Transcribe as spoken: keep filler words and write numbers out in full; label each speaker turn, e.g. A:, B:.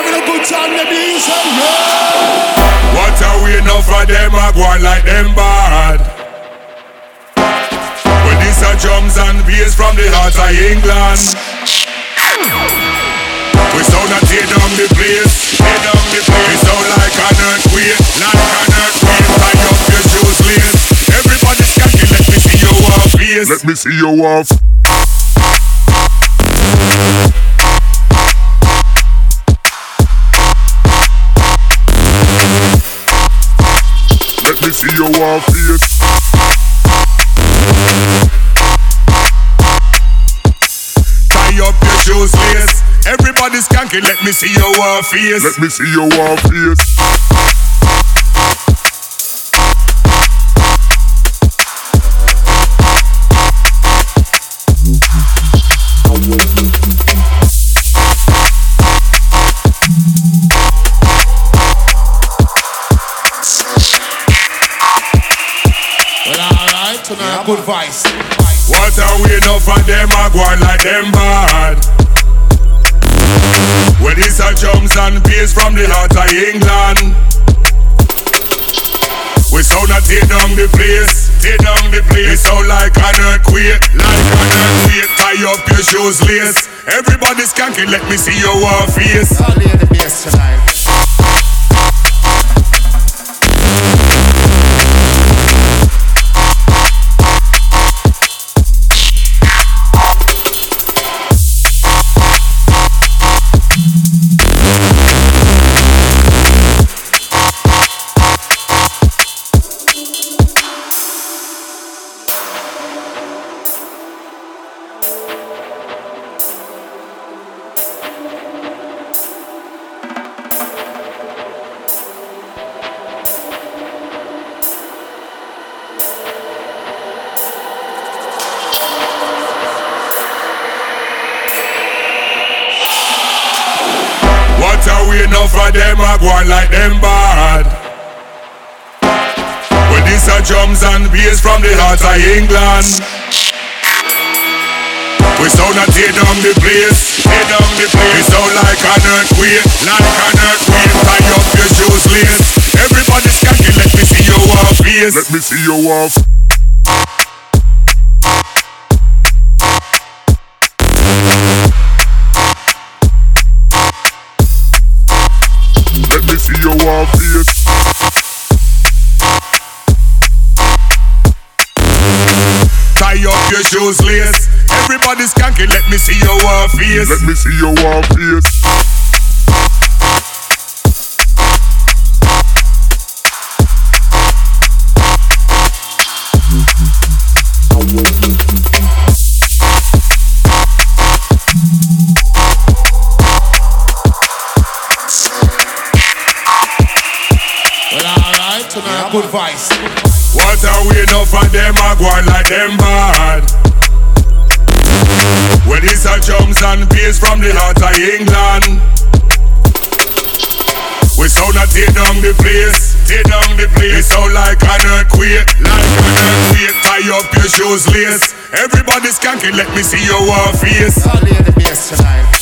A: having a good time, let me say, yeah.
B: What are we enough for them? I go on like them bad. When these are drums and bass from the heart of England. We sound a tear down the place, tear down the place. We sound like an earthquake, like an earthquake. Tie up your shoes, lace. Everybody skanking, let me see your off face.
C: Let me see your off. Let me see your off face.
B: Tie up your shoes, lace. Everybody skanking, let me see your off face.
C: Let me see your off face.
A: Well, alright, tonight, yeah, good voice.
B: What are we enough for them? I go on like them bad. When it's a drums and bass from the heart of England. We sound a tear down the place, tear down the place. We sound like an earthquake, like an earthquake. Tie up your shoes, lace. Everybody skanking, let me see your war face.
A: I'll hear the bass tonight.
B: What are we enough for them? I go on like them bad. When these are drums and bass from the heart of England. We sound a tear down the place, tear down the place. We sound like an earthquake, like an earthquake. Tie up your shoes, lace. Everybody skanking, let me see your off face.
C: Let me see your off. Let me see your off face.
B: Tie up your shoes, lace. Everybody skanking, let me see your off face.
C: Let me see your off face.
A: Well, alright, tonight, yeah, good voice.
B: What are we enough for them? I go on like them bad. When it's a drums and bass from the heart of England. We sound a tear down the place, tear down the place. We sound like an earthquake, like an earthquake. Tie up your shoes, lace. Everybody skanking, let me see your war face.
A: I'll hear the bass tonight.